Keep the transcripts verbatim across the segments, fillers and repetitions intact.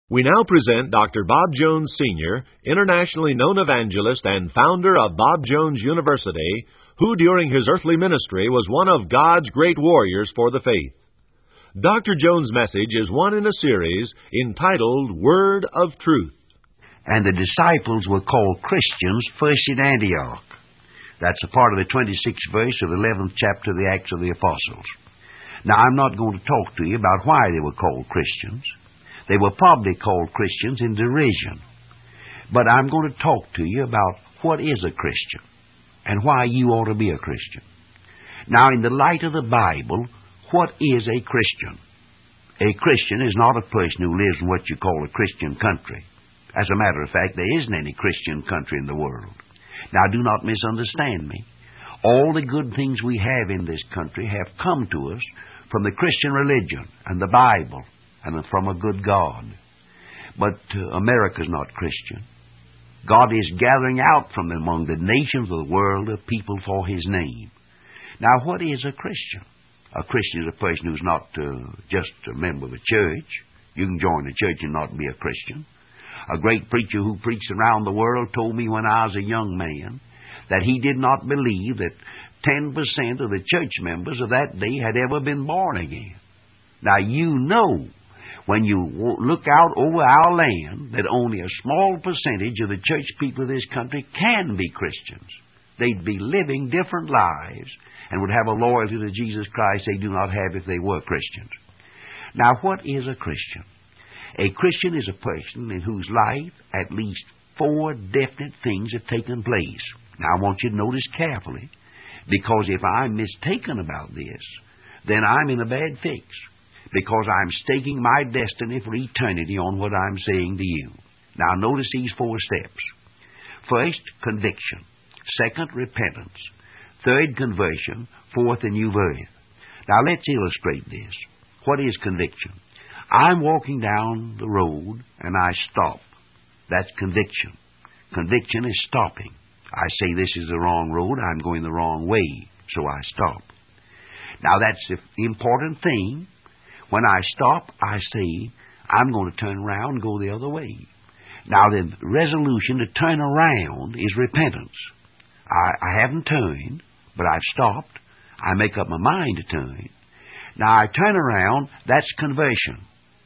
We now present Doctor Bob Jones, Senior, internationally known evangelist and founder of Bob Jones University, who during his earthly ministry was one of God's great warriors for the faith. Doctor Jones' message is one in a series entitled Word of Truth. And the disciples were called Christians first in Antioch. That's a part of the twenty-sixth verse of the eleventh chapter of the Acts of the Apostles. Now, I'm not going to talk to you about why they were called Christians. They were probably called Christians in derision. But I'm going to talk to you about what is a Christian and why you ought to be a Christian. Now, in the light of the Bible, what is a Christian? A Christian is not a person who lives in what you call a Christian country. As a matter of fact, there isn't any Christian country in the world. Now, do not misunderstand me. All the good things we have in this country have come to us from the Christian religion and the Bible and from a good God. But uh, America's not Christian. God is gathering out from among the nations of the world a people for His name. Now, what is a Christian? A Christian is a person who's not uh, just a member of a church. You can join a church and not be a Christian. A great preacher who preached around the world told me when I was a young man that he did not believe that ten percent of the church members of that day had ever been born again. Now, you know, when you look out over our land, that only a small percentage of the church people of this country can be Christians. They'd be living different lives and would have a loyalty to Jesus Christ they do not have if they were Christians. Now, what is a Christian? A Christian is a person in whose life at least four definite things have taken place. Now, I want you to notice carefully, because if I'm mistaken about this, then I'm in a bad fix, because I'm staking my destiny for eternity on what I'm saying to you. Now, notice these four steps. First, conviction. Second, repentance. Third, conversion. Fourth, a new birth. Now, let's illustrate this. What is conviction? I'm walking down the road and I stop. That's conviction. Conviction is stopping. I say this is the wrong road, I'm going the wrong way, so I stop. Now, that's the important thing. When I stop, I say, I'm going to turn around and go the other way. Now, the resolution to turn around is repentance. I, I haven't turned, but I've stopped. I make up my mind to turn. Now, I turn around, that's conversion.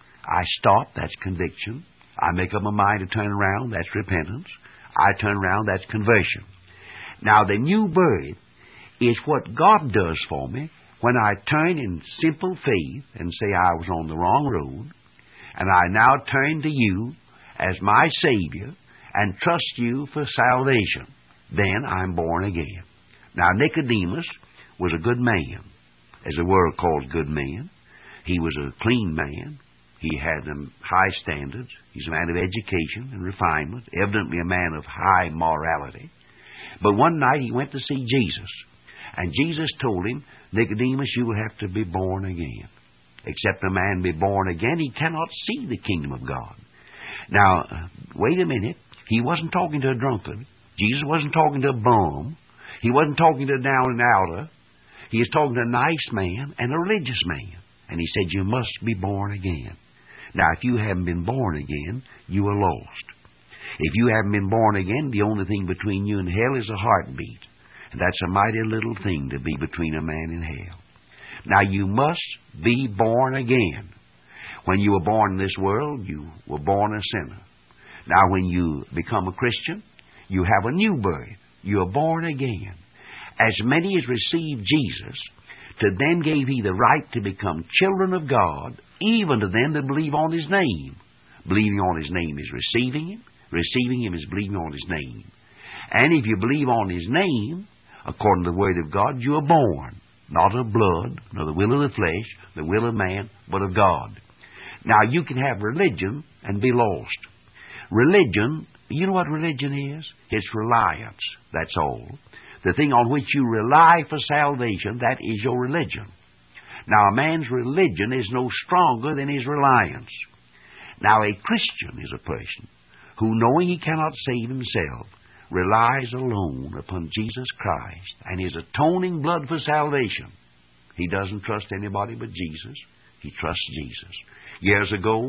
I stop, that's conviction. I make up my mind to turn around, that's repentance. I turn around, that's conversion. Now, the new birth is what God does for me when I turn in simple faith and say I was on the wrong road, and I now turn to you as my Savior and trust you for salvation. Then I'm born again. Now, Nicodemus was a good man, as the world calls good men. He was a clean man. He had um, high standards. He's a man of education and refinement, evidently a man of high morality. But one night he went to see Jesus, and Jesus told him, Nicodemus, you will have to be born again. Except a man be born again, he cannot see the kingdom of God. Now, uh, wait a minute. He wasn't talking to a drunkard. Jesus wasn't talking to a bum. He wasn't talking to a down and outer. He was talking to a nice man and a religious man. And he said, you must be born again. Now, if you haven't been born again, you are lost. If you haven't been born again, the only thing between you and hell is a heartbeat. And that's a mighty little thing to be between a man and hell. Now, you must be born again. When you were born in this world, you were born a sinner. Now, when you become a Christian, you have a new birth. You are born again. As many as received Jesus, to them gave He the right to become children of God, even to them that believe on His name. Believing on His name is receiving Him. Receiving Him is believing on His name. And if you believe on His name, according to the Word of God, you are born, not of blood, nor the will of the flesh, the will of man, but of God. Now, you can have religion and be lost. Religion, you know what religion is? It's reliance, that's all. The thing on which you rely for salvation, that is your religion. Now, a man's religion is no stronger than his reliance. Now, a Christian is a person who, knowing he cannot save himself, relies alone upon Jesus Christ and His atoning blood for salvation. He doesn't trust anybody but Jesus. He trusts Jesus. Years ago,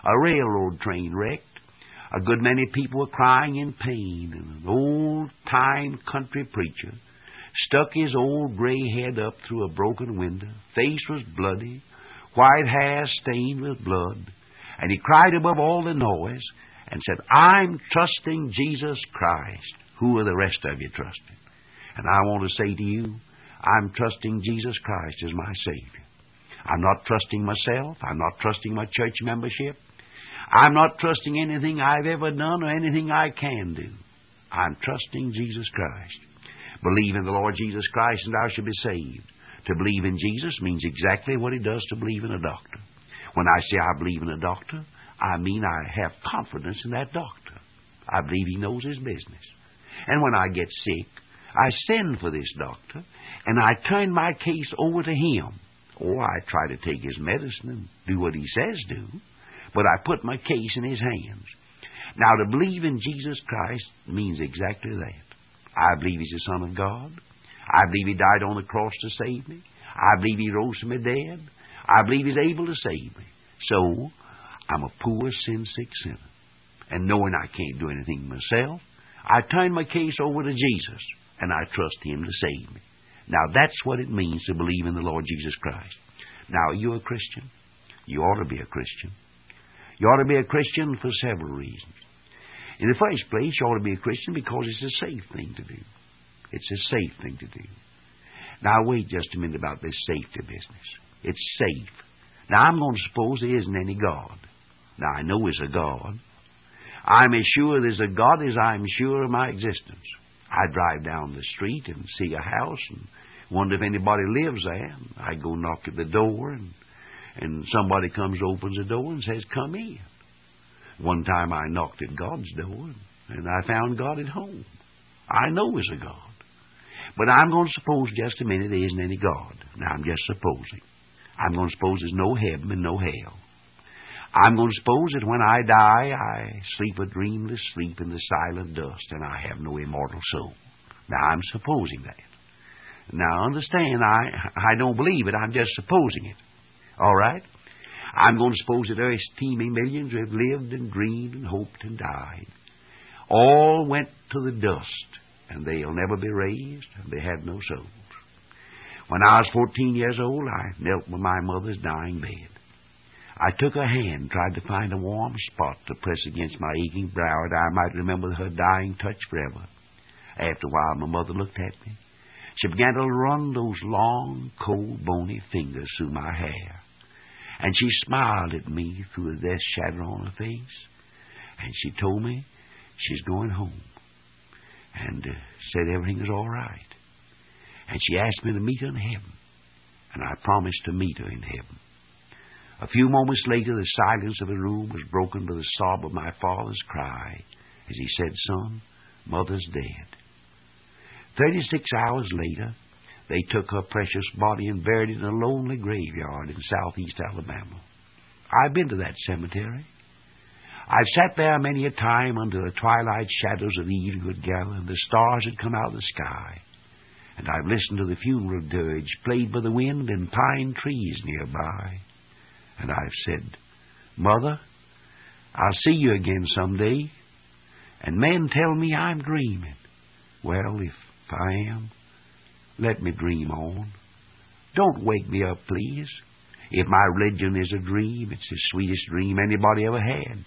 a railroad train wrecked. A good many people were crying in pain, and an old-time country preacher stuck his old gray head up through a broken window. Face was bloody, white hair stained with blood, and he cried above all the noise and said, "I'm trusting Jesus Christ." Who are the rest of you trusting? And I want to say to you, I'm trusting Jesus Christ as my Savior. I'm not trusting myself. I'm not trusting my church membership. I'm not trusting anything I've ever done or anything I can do. I'm trusting Jesus Christ. Believe in the Lord Jesus Christ and thou shalt be saved. To believe in Jesus means exactly what it does to believe in a doctor. When I say I believe in a doctor, I mean I have confidence in that doctor. I believe he knows his business. And when I get sick, I send for this doctor, and I turn my case over to him. Or I try to take his medicine and do what he says do, but I put my case in his hands. Now, to believe in Jesus Christ means exactly that. I believe he's the Son of God. I believe he died on the cross to save me. I believe he rose from the dead. I believe he's able to save me. So, I'm a poor, sin-sick sinner. And knowing I can't do anything myself, I turn my case over to Jesus, and I trust him to save me. Now, that's what it means to believe in the Lord Jesus Christ. Now, are you a Christian? You ought to be a Christian. You ought to be a Christian for several reasons. In the first place, you ought to be a Christian because it's a safe thing to do. It's a safe thing to do. Now, wait just a minute about this safety business. It's safe. Now, I'm going to suppose there isn't any God. Now, I know there's a God. I'm as sure there's a God as I'm sure of my existence. I drive down the street and see a house and wonder if anybody lives there. I go knock at the door, and, and somebody comes, opens the door, and says, "Come in." One time I knocked at God's door, and I found God at home. I know there's a God. But I'm going to suppose just a minute there isn't any God. Now, I'm just supposing. I'm going to suppose there's no heaven and no hell. I'm going to suppose that when I die, I sleep a dreamless sleep in the silent dust, and I have no immortal soul. Now, I'm supposing that. Now, understand, I, I don't believe it. I'm just supposing it. All right? I'm going to suppose that Earth's teeming millions who have lived and dreamed and hoped and died all went to the dust, and they'll never be raised, and they have no souls. When I was fourteen years old, I knelt by my mother's dying bed. I took her hand, tried to find a warm spot to press against my aching brow, that I might remember her dying touch forever. After a while, my mother looked at me. She began to run those long, cold, bony fingers through my hair. And she smiled at me through the death shadow on her face. And she told me she's going home. And uh, said everything is all right. And she asked me to meet her in heaven. And I promised to meet her in heaven. A few moments later, the silence of the room was broken by the sob of my father's cry as he said, "Son, Mother's dead." Thirty-six hours later, they took her precious body and buried it in a lonely graveyard in southeast Alabama. I've been to that cemetery. I've sat there many a time under the twilight shadows of the evening would gather, and the stars had come out of the sky. And I've listened to the funeral dirge played by the wind in pine trees nearby. And I've said, "Mother, I'll see you again someday." And men tell me I'm dreaming. Well, if I am, let me dream on. Don't wake me up, please. If my religion is a dream, it's the sweetest dream anybody ever had.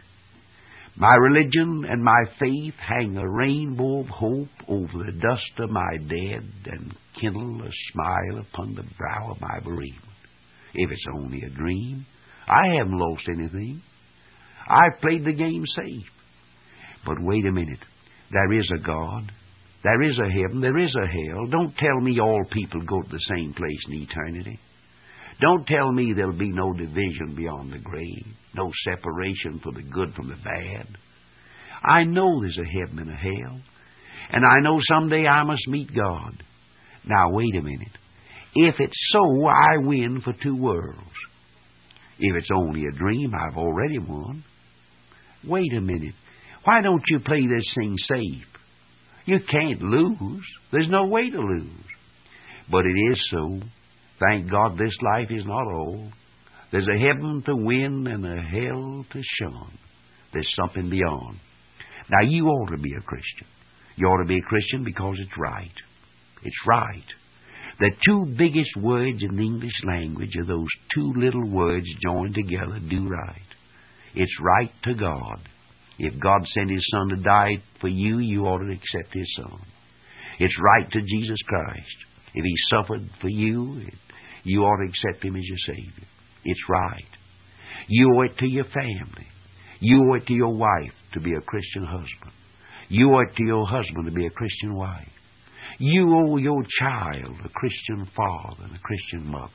My religion and my faith hang a rainbow of hope over the dust of my dead and kindle a smile upon the brow of my bereavement. If it's only a dream, I haven't lost anything. I've played the game safe. But wait a minute. There is a God. There is a heaven. There is a hell. Don't tell me all people go to the same place in eternity. Don't tell me there'll be no division beyond the grave, no separation for the good from the bad. I know there's a heaven and a hell, and I know someday I must meet God. Now, wait a minute. If it's so, I win for two worlds. If it's only a dream, I've already won. Wait a minute. Why don't you play this thing safe? You can't lose. There's no way to lose. But it is so. Thank God this life is not all. There's a heaven to win and a hell to shun. There's something beyond. Now, you ought to be a Christian. You ought to be a Christian because it's right. It's right. The two biggest words in the English language are those two little words joined together, do right. It's right to God. If God sent His Son to die for you, you ought to accept His Son. It's right to Jesus Christ. If He suffered for you, you ought to accept Him as your Savior. It's right. You owe it to your family. You owe it to your wife to be a Christian husband. You owe it to your husband to be a Christian wife. You owe your child a Christian father and a Christian mother.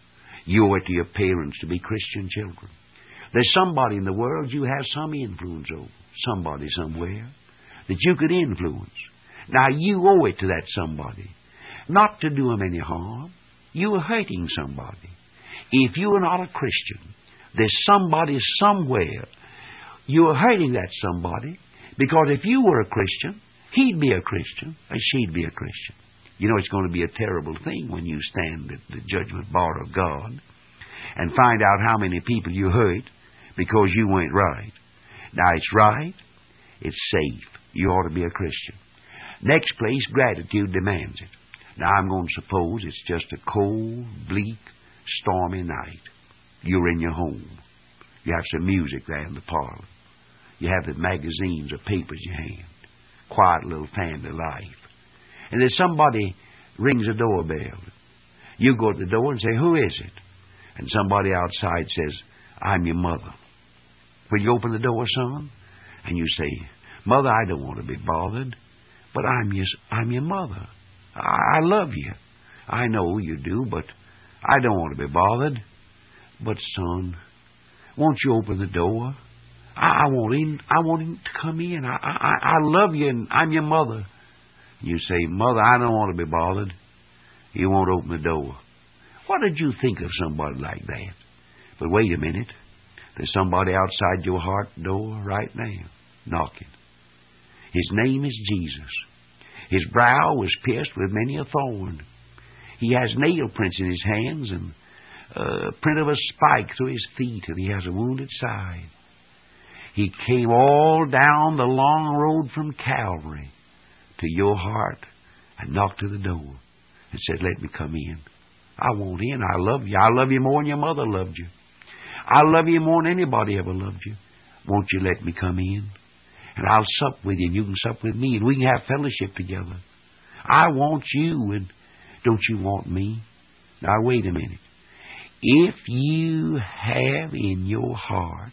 You owe it to your parents to be Christian children. There's somebody in the world you have some influence over, somebody somewhere that you could influence. Now, you owe it to that somebody not to do them any harm. You are hurting somebody. If you are not a Christian, there's somebody somewhere you are hurting that somebody, because if you were a Christian, he'd be a Christian, and she'd be a Christian. You know, it's going to be a terrible thing when you stand at the judgment bar of God and find out how many people you hurt because you went right. Now, it's right. It's safe. You ought to be a Christian. Next place, gratitude demands it. Now, I'm going to suppose it's just a cold, bleak, stormy night. You're in your home. You have some music there in the parlor. You have the magazines or papers in your hand. Quiet little family life. And then somebody rings a doorbell. You go to the door and say, "Who is it?" And somebody outside says, "I'm your mother." Will you open the door, son? And you say, "Mother, I don't want to be bothered, but I'm your, I'm your mother. I, I love you. I know you do, but I don't want to be bothered. But, son, won't you open the door? I, I want him. I want him to come in. I, I, I love you, and I'm your mother." You say, "Mother, I don't want to be bothered." You won't open the door. What did you think of somebody like that? But wait a minute. There's somebody outside your heart door right now, knocking. His name is Jesus. His brow was pierced with many a thorn. He has nail prints in his hands and a print of a spike through his feet, and he has a wounded side. He came all down the long road from Calvary to your heart and knocked to the door and said, "Let me come in. I want in. I love you. I love you more than your mother loved you. I love you more than anybody ever loved you. Won't you let me come in? And I'll sup with you, and you can sup with me, and we can have fellowship together. I want you, and don't you want me?" Now, wait a minute. If you have in your heart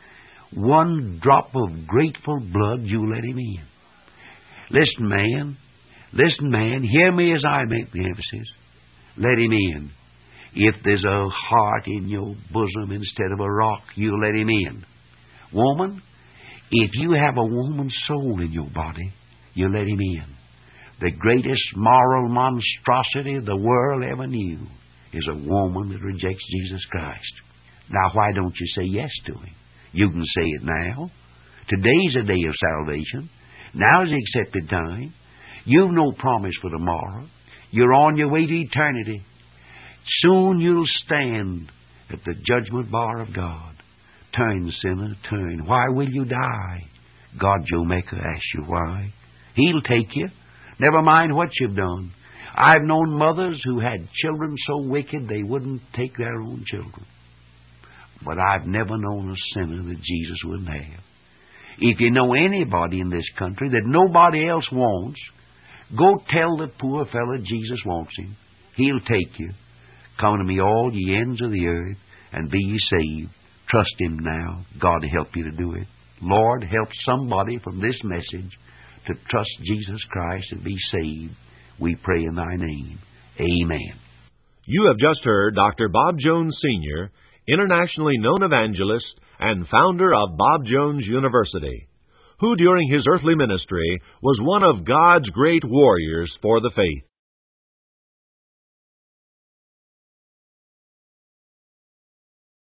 one drop of grateful blood, you let him in. Listen, man. Listen, man. Hear me as I make the emphasis. Let him in. If there's a heart in your bosom instead of a rock, you let him in. Woman, if you have a woman's soul in your body, you let him in. The greatest moral monstrosity the world ever knew is a woman that rejects Jesus Christ. Now, why don't you say yes to him? You can say it now. Today's a day of salvation. Now's the accepted time. You've no promise for tomorrow. You're on your way to eternity. Soon you'll stand at the judgment bar of God. Turn, sinner, turn. Why will you die? God, your Maker, asks you why. He'll take you. Never mind what you've done. I've known mothers who had children so wicked they wouldn't take their own children. But I've never known a sinner that Jesus wouldn't have. If you know anybody in this country that nobody else wants, go tell the poor fellow Jesus wants him. He'll take you. Come to me, all ye ends of the earth, and be ye saved. Trust him now. God help you to do it. Lord, help somebody from this message to trust Jesus Christ and be saved. We pray in thy name. Amen. You have just heard Doctor Bob Jones, Senior, internationally known evangelist and founder of Bob Jones University, who during his earthly ministry was one of God's great warriors for the faith.